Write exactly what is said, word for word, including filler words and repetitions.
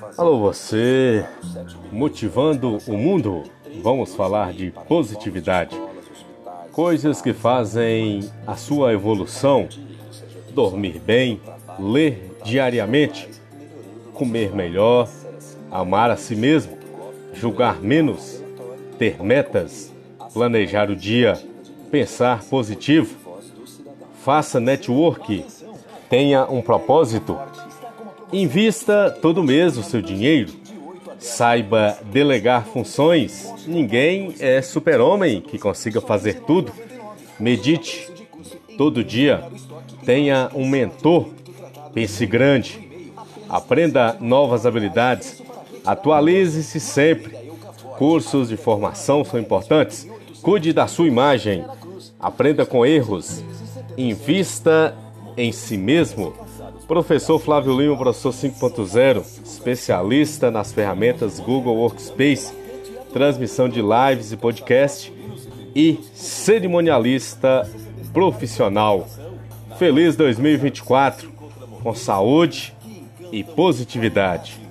Alô você, motivando o mundo, vamos falar de positividade. Coisas que fazem a sua evolução: dormir bem, ler diariamente, comer melhor, amar a si mesmo, julgar menos, ter metas, planejar o dia, pensar positivo, faça network, tenha um propósito, invista todo mês o seu dinheiro, saiba delegar funções, ninguém é super-homem que consiga fazer tudo, medite todo dia, tenha um mentor, pense grande, aprenda novas habilidades, atualize-se sempre, cursos de formação são importantes, cuide da sua imagem, aprenda com erros, invista em si mesmo. Professor Flávio Lima, professor cinco ponto zero, especialista nas ferramentas Google Workspace, transmissão de lives e podcast e cerimonialista profissional. Feliz dois mil e vinte e quatro, com saúde e positividade.